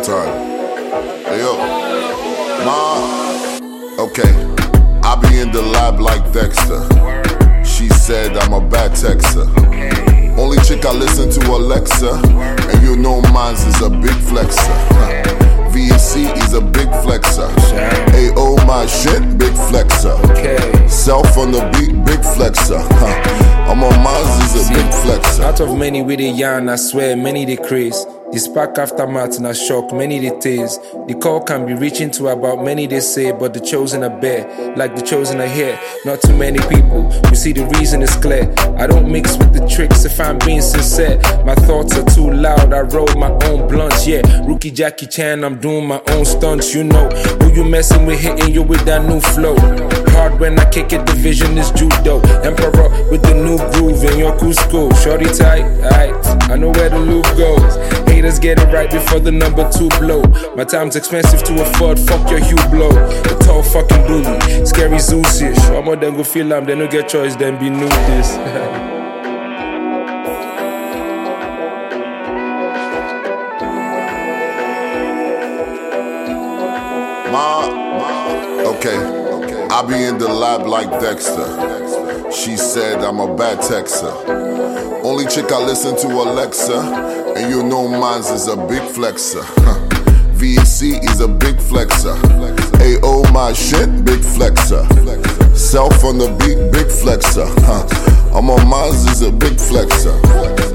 time. Hey yo, Ma. Okay, I be in the lab like Dexter. She said I'm a bad texter. Only chick I listen to Alexa, and you know mines is a big flexer. VC is a big flexer. AO my shit, big flexer. Self on the beat, big flexer. I'm on Mars is a big flexer. Out of many with the yarn, I swear many they craze. The spark aftermath and a shock, many they taste. The call can be reaching to about many they say, but the chosen are bare, like the chosen are here. Not too many people, you see the reason is clear. I don't mix with the tricks if I'm being sincere. My thoughts are too loud, I roll my own blunts, yeah. Rookie Jackie Chan, I'm doing my own stunts, you know. Who you messing with, hitting you with that new flow. Hard when I kick it, the vision is judo. Emperor with the new groove in your Cusco. Shorty tight, aight, I know where the loop goes. Haters get it right before the number 2 blow. My time's expensive to afford, fuck your Hugh Blow. The tall fucking bully, scary Zeus-ish. All more than go feel they no get choice, then be new this. Okay. I be in the lab like Dexter. She said I'm a bad texter. Only chick I listen to Alexa, and you know mines is a big flexer. VC is a big flexer. AO my shit, big flexer. Self on the beat, big flexer. I'm on Mars is a big flexer.